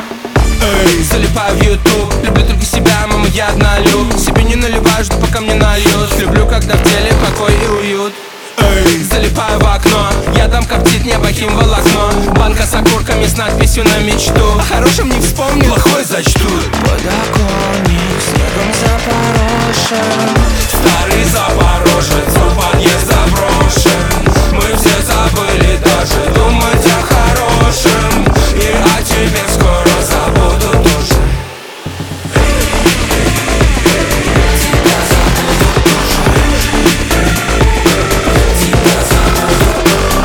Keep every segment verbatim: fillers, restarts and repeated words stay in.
Эй, залипаю в ютуб, люблю только себя, мама, я однолюб. Себе не наливаю, жду пока мне нальют. Люблю, когда в теле покой и уют. Эй, залипаю в окно, я там коптит небо химволокно. Банка с окурками с надписью на мечту. О хорошем не вспомню, плохое зачту. Подоконник снегом запорошен. Старый запорожец, у подъезда брошен. Мы все забыли даже думать о хорошем. И о тебе скоро забуду тоже. Тебя забуду тоже. Тебя забуду.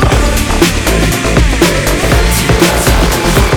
Тебя забуду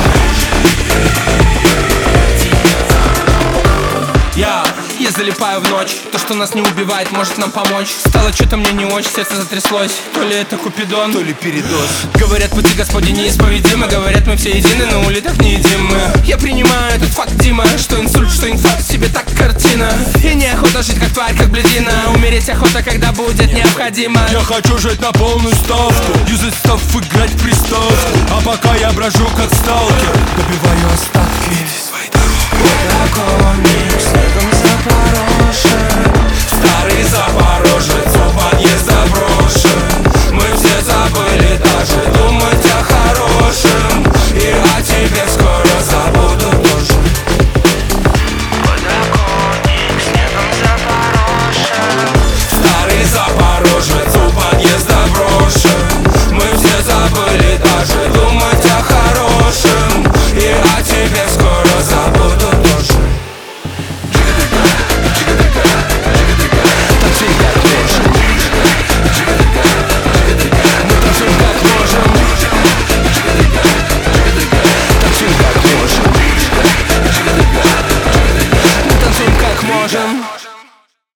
тоже. Я, я залипаю в ночь. То, что нас не убивает, может нам помочь. Стало что-то мне не очень, сердце затряслось. То ли это Купидон, то ли передоз. Говорят, пути Господи неисповедимы. Говорят, мы все едины, но улиток не едим мы. Я принимаю этот факт, Дима. Что инсульт, что инфаркт, себе так картина. И неохота жить как тварь, как блядина. Умереть охота, когда будет необходимо. Я хочу жить на полную ставку, юзать став, играть в приставку. А пока я брожу как сталкер, добиваю остатки своей дороги.